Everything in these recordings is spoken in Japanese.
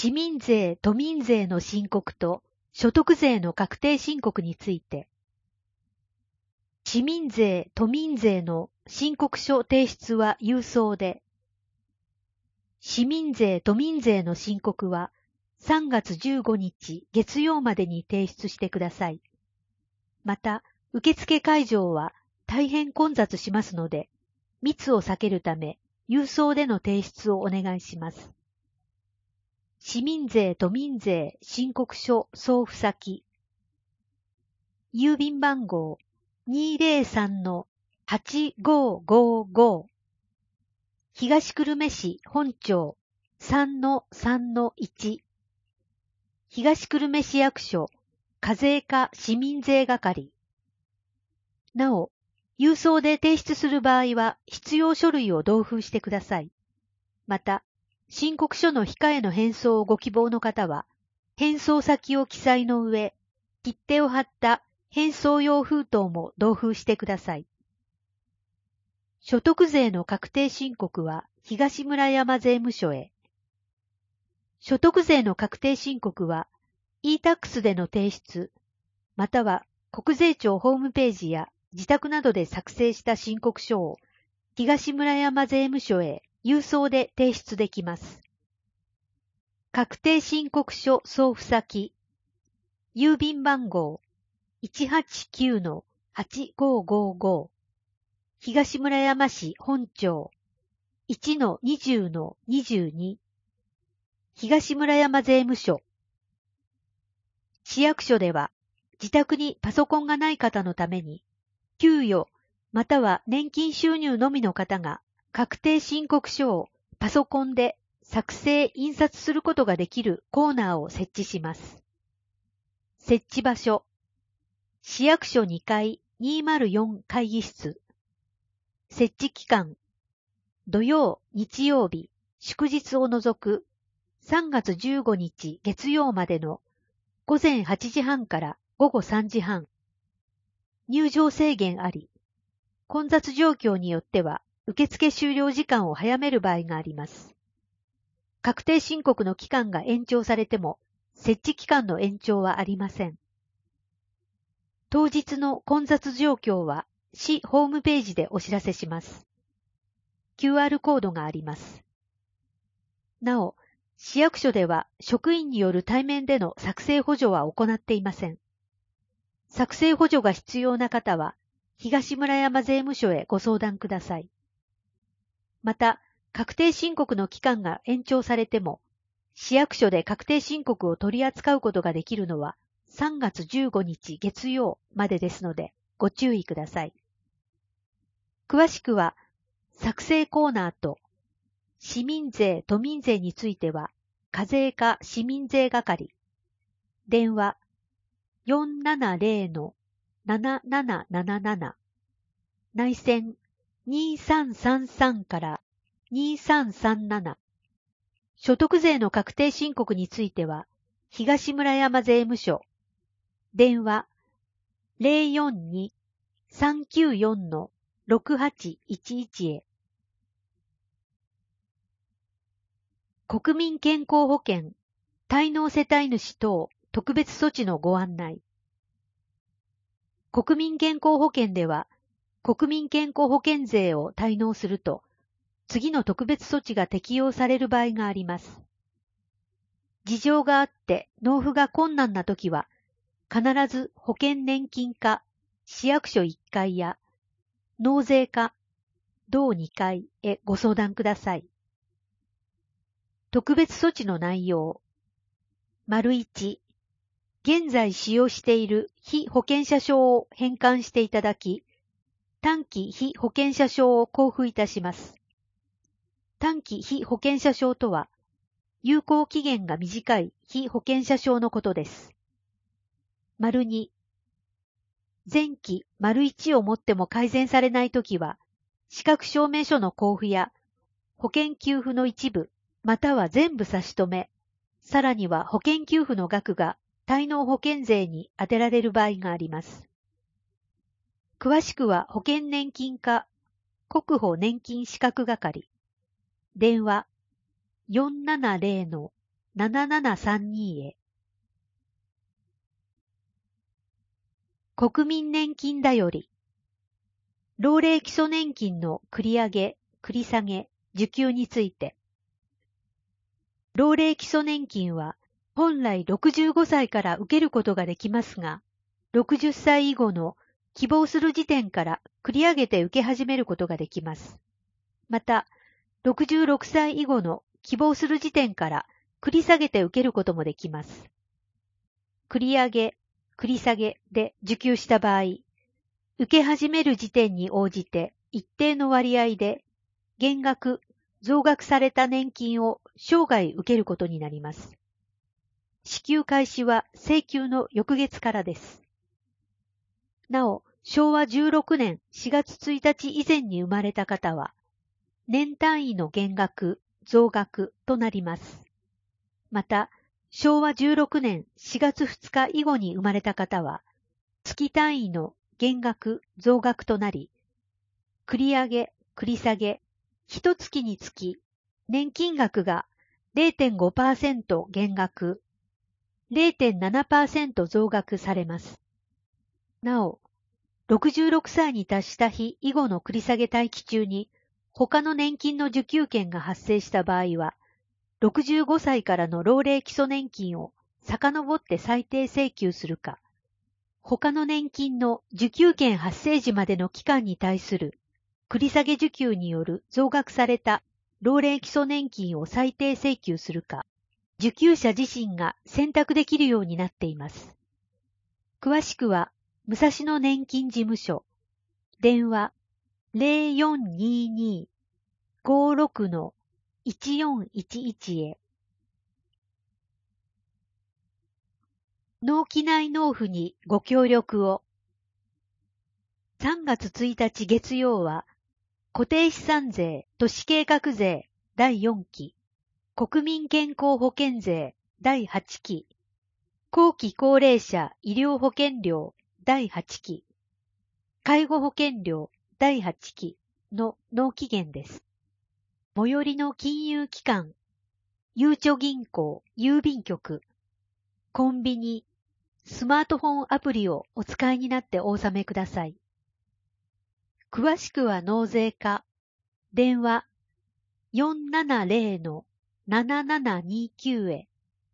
市民税・都民税の申告と所得税の確定申告について、市民税・都民税の申告書提出は郵送で、市民税・都民税の申告は3月15日月曜までに提出してください。また、受付会場は大変混雑しますので、密を避けるため、郵送での提出をお願いします。市民税・都民税申告書送付先、郵便番号 203-8555 東久留米市本町 3-3-1 東久留米市役所課税課市民税係。なお、郵送で提出する場合は必要書類を同封してください。また、申告書の控えの返送をご希望の方は、返送先を記載の上、切手を貼った返送用封筒も同封してください。所得税の確定申告は東村山税務署へ。所得税の確定申告は e-tax での提出、または国税庁ホームページや自宅などで作成した申告書を東村山税務署へ郵送で提出できます。確定申告書送付先、郵便番号 189-8555 東村山市本町 1-20-22 東村山税務署。市役所では自宅にパソコンがない方のために、給与または年金収入のみの方が確定申告書をパソコンで作成・印刷することができるコーナーを設置します。設置場所、市役所2階204会議室。設置期間、土曜・日曜日、祝日を除く3月15日月曜までの午前8時半から午後3時半。入場制限あり、混雑状況によっては受付終了時間を早める場合があります。確定申告の期間が延長されても、設置期間の延長はありません。当日の混雑状況は市ホームページでお知らせします。QR コードがあります。なお、市役所では職員による対面での作成補助は行っていません。作成補助が必要な方は、東村山税務署へご相談ください。また、確定申告の期間が延長されても、市役所で確定申告を取り扱うことができるのは3月15日月曜までですので、ご注意ください。詳しくは、作成コーナーと、市民税・都民税については、課税課市民税係、電話 470-7777 内線2333から2337。所得税の確定申告については、東村山税務署、電話 042-394-6811 へ。国民健康保険、滞納世帯主等特別措置のご案内。国民健康保険では、国民健康保険税を滞納すると、次の特別措置が適用される場合があります。事情があって納付が困難なときは、必ず保険年金課、市役所1階や、納税課、同2階へご相談ください。特別措置の内容。1、現在使用している被保険者証を返還していただき、短期被保険者証を交付いたします。短期被保険者証とは、有効期限が短い被保険者証のことです。2、前期1をもっても改善されないときは、資格証明書の交付や保険給付の一部、または全部差し止め、さらには保険給付の額が滞納保険税に充てられる場合があります。詳しくは保険年金課国保年金資格係電話 7732へ。国民年金だより。老齢基礎年金の繰り上げ、繰り下げ、受給について。老齢基礎年金は本来65歳から受けることができますが、60歳以後の希望する時点から繰り上げて受け始めることができます。また、66歳以後の希望する時点から繰り下げて受けることもできます。繰り上げ、繰り下げで受給した場合、受け始める時点に応じて一定の割合で減額、増額された年金を生涯受けることになります。支給開始は請求の翌月からです。なお、昭和16年4月1日以前に生まれた方は、年単位の減額、増額となります。また、昭和16年4月2日以後に生まれた方は、月単位の減額、増額となり、繰り上げ、繰り下げ、一月につき、年金額が 0.5% 減額、0.7% 増額されます。なお、66歳に達した日以後の繰り下げ待機中に、他の年金の受給権が発生した場合は、65歳からの老齢基礎年金を遡って最低請求するか、他の年金の受給権発生時までの期間に対する繰り下げ受給による増額された老齢基礎年金を最低請求するか、受給者自身が選択できるようになっています。詳しくは、武蔵野年金事務所、電話 0422-56-1411 へ。納期内納付にご協力を。3月1日月曜は、固定資産税都市計画税第4期、国民健康保険税第8期、後期高齢者医療保険料第8期、介護保険料第8期の納期限です。最寄りの金融機関、ゆうちょ銀行、郵便局、コンビニ、スマートフォンアプリをお使いになってお納めください。詳しくは納税課、電話 470-7729 へ。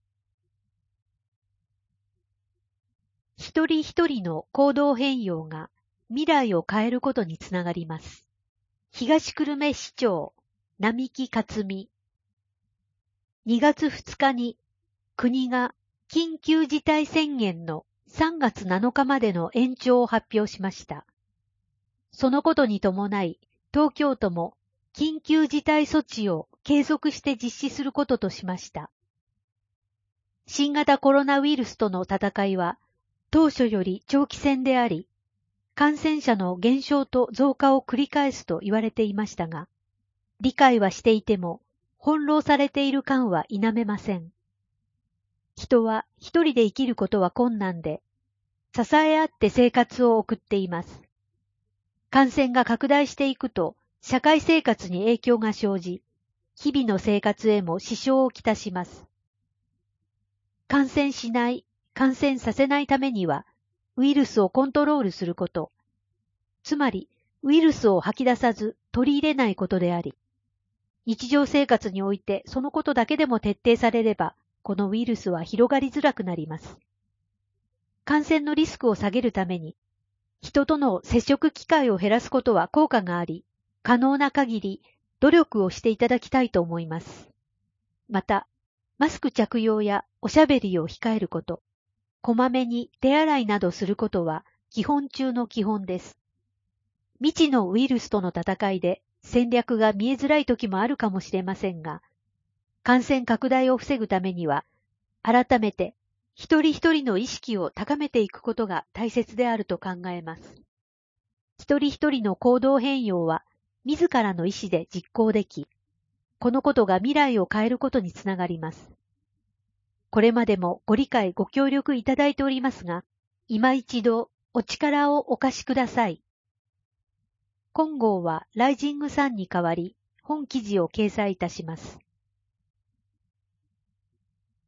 一人一人の行動変容が未来を変えることにつながります。東久留米市長、並木克美。2月2日に国が緊急事態宣言の3月7日までの延長を発表しました。そのことに伴い、東京都も緊急事態措置を継続して実施することとしました。新型コロナウイルスとの戦いは当初より長期戦であり、感染者の減少と増加を繰り返すと言われていましたが、理解はしていても翻弄されている感は否めません。人は一人で生きることは困難で、支え合って生活を送っています。感染が拡大していくと、社会生活に影響が生じ、日々の生活へも支障をきたします。感染しない、感染させないためには、ウイルスをコントロールすること、つまりウイルスを吐き出さず取り入れないことであり、日常生活においてそのことだけでも徹底されれば、このウイルスは広がりづらくなります。感染のリスクを下げるために、人との接触機会を減らすことは効果があり、可能な限り努力をしていただきたいと思います。また、マスク着用やおしゃべりを控えること、こまめに手洗いなどすることは基本中の基本です。未知のウイルスとの戦いで戦略が見えづらい時もあるかもしれませんが、感染拡大を防ぐためには、改めて一人一人の意識を高めていくことが大切であると考えます。一人一人の行動変容は自らの意思で実行でき、このことが未来を変えることにつながります。これまでもご理解ご協力いただいておりますが、今一度お力をお貸しください。今号はライジングサンに代わり本記事を掲載いたします。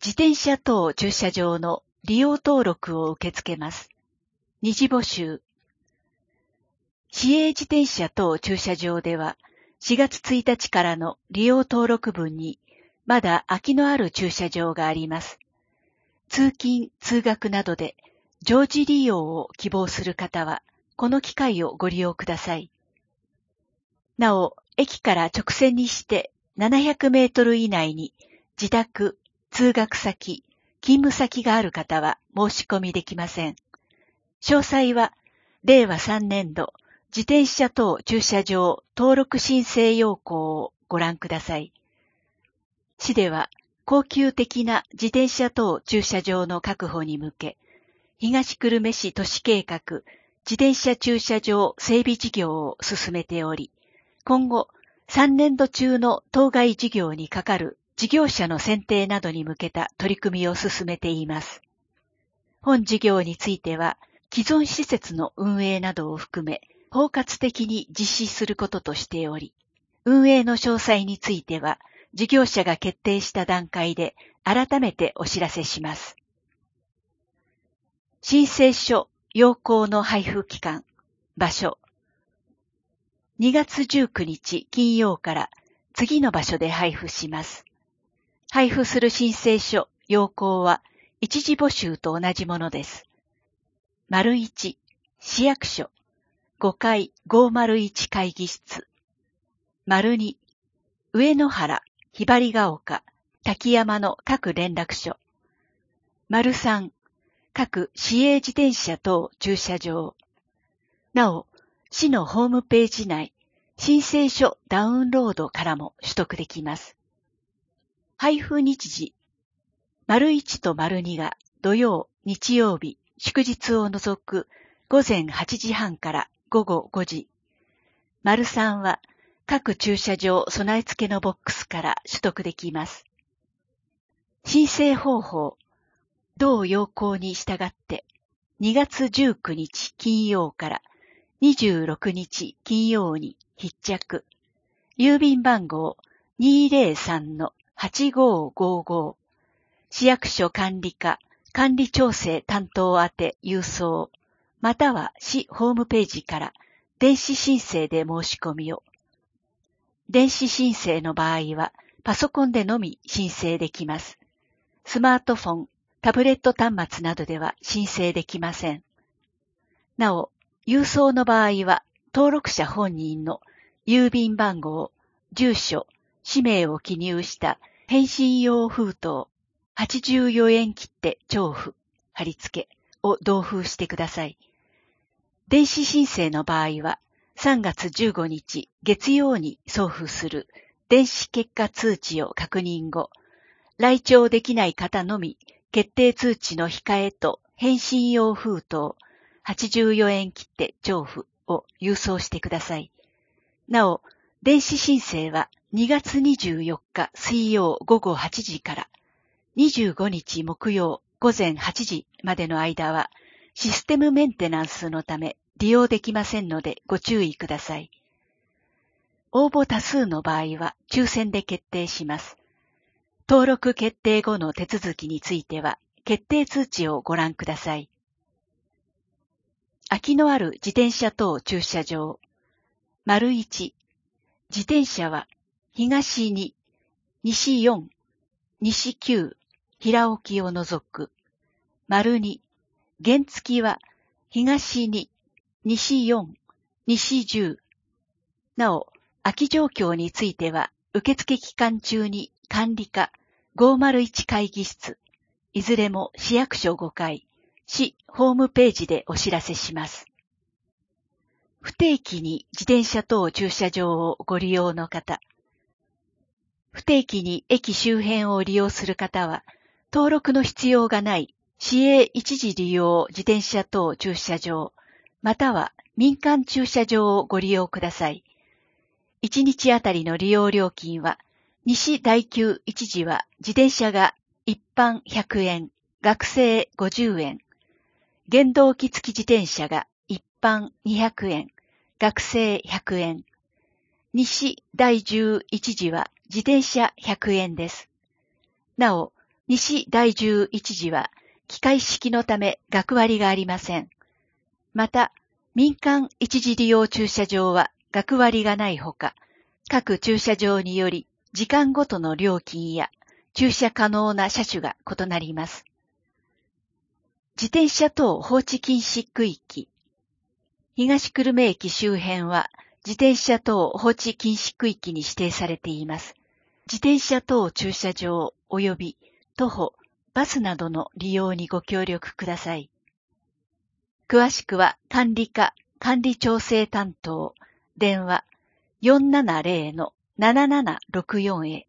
自転車等駐車場の利用登録を受け付けます。二次募集。市営自転車等駐車場では、4月1日からの利用登録分に、まだ空きのある駐車場があります。通勤・通学などで常時利用を希望する方は、この機会をご利用ください。なお、駅から直線にして700メートル以内に自宅、通学先、勤務先がある方は申し込みできません。詳細は、令和3年度自転車等駐車場登録申請要項をご覧ください。市では、恒久的な自転車等駐車場の確保に向け、東久留米市都市計画自転車駐車場整備事業を進めており、今後3年度中の当該事業にかかる事業者の選定などに向けた取り組みを進めています。本事業については、既存施設の運営などを含め、包括的に実施することとしており、運営の詳細については、事業者が決定した段階で改めてお知らせします。申請書要項の配布期間、場所。2月19日金曜から次の場所で配布します。配布する申請書要項は一次募集と同じものです。1、市役所、5階501会議室。2、上野原、ひばりが丘、滝山の各連絡所。3、各市営自転車等駐車場。なお、市のホームページ内、申請書ダウンロードからも取得できます。配布日時。1と2が土曜、日曜日、祝日を除く午前8時半から午後5時。3は各駐車場備え付けのボックスから取得できます。申請方法。同要項に従って2月19日金曜から26日金曜に必着。郵便番号 203-8555 市役所管理課管理調整担当宛て郵送または市ホームページから電子申請で申し込みを。電子申請の場合はパソコンでのみ申請できます。スマートフォン、タブレット端末などでは申請できません。なお、郵送の場合は登録者本人の郵便番号、住所、氏名を記入した返信用封筒84円切手帳付、貼り付けを同封してください。電子申請の場合は3月15日月曜に送付する電子結果通知を確認後、来庁できない方のみ決定通知の控えと返信用封筒84円切手帳付を郵送してください。なお、電子申請は2月24日水曜午後8時から25日木曜午前8時までの間はシステムメンテナンスのため利用できませんのでご注意ください。応募多数の場合は抽選で決定します。登録決定後の手続きについては決定通知をご覧ください。空きのある自転車等駐車場。1、自転車は東2、西4、西9、平置を除く。2、原付は東2、西4、西10。なお、空き状況については、受付期間中に管理課501会議室、いずれも市役所5階、市ホームページでお知らせします。不定期に自転車等駐車場をご利用の方。不定期に駅周辺を利用する方は、登録の必要がない市営一時利用自転車等駐車場、または民間駐車場をご利用ください。1日あたりの利用料金は、西第9一時は自転車が一般100円、学生50円、原動機付き自転車が一般200円、学生100円、西第10一時は自転車100円です。なお、 西第11次は、機械式のため学割がありません。また、民間一時利用駐車場は学割がないほか、各駐車場により時間ごとの料金や駐車可能な車種が異なります。自転車等放置禁止区域。東久留米駅周辺は自転車等放置禁止区域に指定されています。自転車等駐車場及び徒歩、バスなどの利用にご協力ください。詳しくは管理課、管理調整担当、電話470-7764へ。